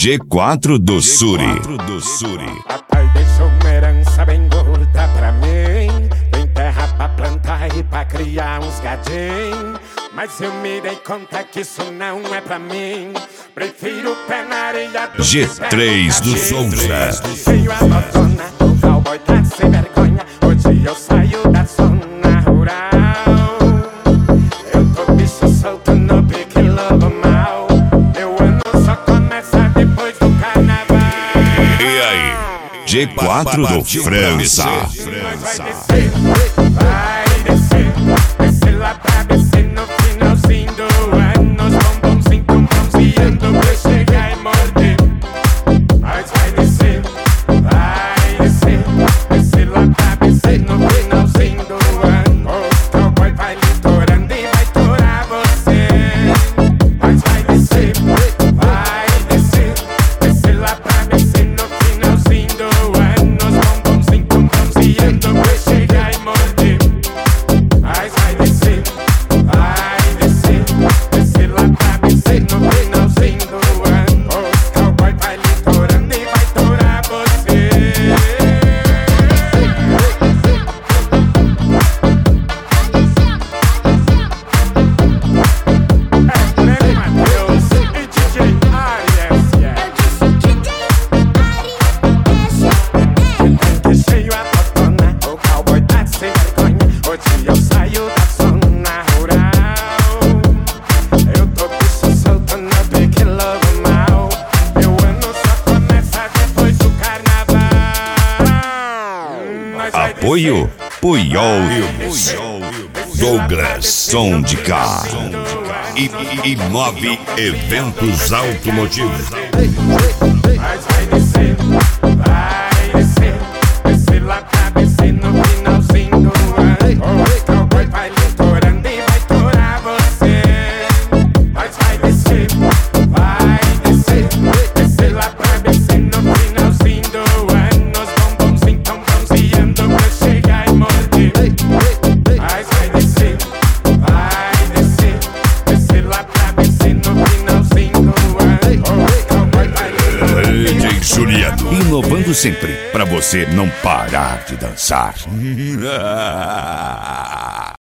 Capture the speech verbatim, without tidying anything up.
G quatro do Suri. Papai deixou uma herança bem gorda pra mim. Tem terra pra plantar e pra criar uns gadinhos. Mas eu me dei conta que isso não é pra mim. Prefiro pé na areia do G três do Souza. Veio a botona, o cowboy tá sem vergonha. Hoje eu saio da zona rural. Eu tô bicho solto no pique lobo mal. Meu ano só começa depois do carnaval. E aí? G quatro do França. Vai descer, vai descer, descer lá pra descer no finalzinho do ano. Os bombonzinhos tão bronzeando pra chegar e morder. Mas vai descer, vai descer, descer lá pra descer no finalzinho do ano. O cowboy vai litorando e vai torar você. Mas vai descer, vai descer, descer lá pra descer no finalzinho do ano. Os bombonzinhos tão bronzeando pra chegar e morder. Mas vai descer, vai descer, descer lá pra descer no finalzinho do ano. O cowboy vai litorando e vai torar você. É Lenny Mateus e D J Arias, yeah. Deixei a botona, o cowboy tá sem vergonha. Hoje eu saio da zona rural. Eu tô bicho solto no pique lobo mal. Meu ano só começa depois do carnaval. Mas vai Apoio descer, Puyol vai Filmes, descer, Douglas Som de Cá e, e, e Nove Eventos Automotivos. mas vai descer, vai descer, descer lá pra descer no finalzinho do ano. O cowboy vai litorando e vai torar você. Mas vai descer, vai descer, descer lá pra descer no finalzinho do ano. Os bombonzinhos tão bronzeando pra chegar e morder. Mas vai descer, vai descer, descer lá pra descer no finalzinho do ano. O cowboy vai litorando e vai D J Juliano, inovando sempre pra você não parar de dançar.